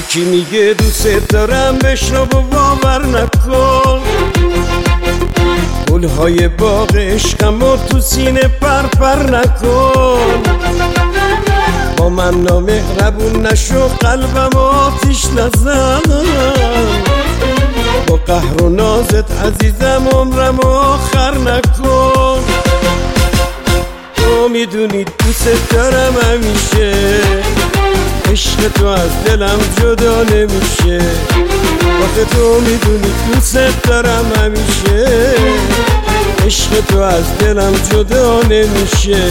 کی میگه دوست دارم بشنو و باور نکن، گلهای باغ عشقمو تو سینه پر نکن. با من نامهربون نشو، قلبم آتیش نزن. با قهر و نازت عزیزم عمرم آخر نکن. تو میدونی دوست دارم همیشه، عشق تو از دلم جدا نمیشه. آخه تو میدونی دوست دارم همیشه، عشق تو از دلم جدا نمیشه.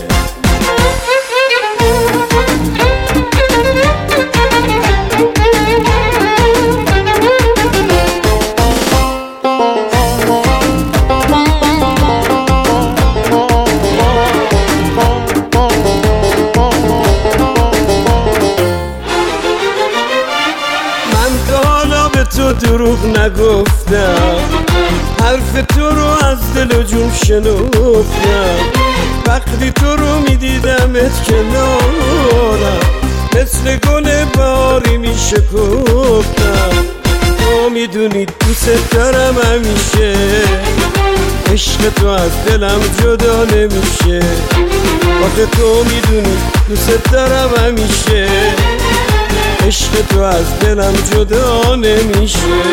تو دروغ نگفتم، حرف تو رو از دل و جون شنفتم. وقتی تو رو میدیدمت کنارم، مثل گل باری میشکفتم. تو میدونی دوست دارم همیشه، عشق تو از دلم جدا نمیشه. آخه تو میدونی دوست دارم همیشه، عشق تو از دلم جدا نمیشه.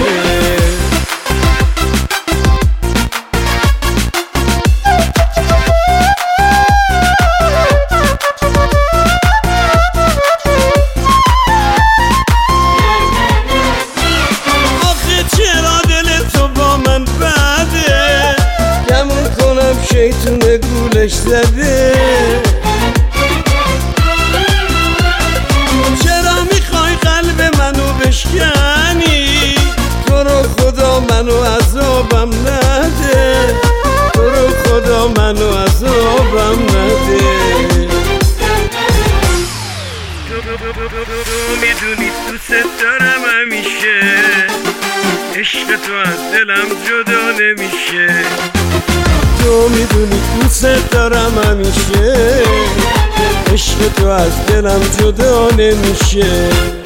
آخه چرا دل تو با من بده، گمون کنم شیطون گولش زده. بشکنی تو رو خدا منو عذابم نده، تو رو خدا منو عذابم نده. تو میدونی دوست دارم همیشه، عشق تو از دلم جدا نمیشه. تو میدونی دوست دارم همیشه، عشق تو از دلم جدا نمیشه.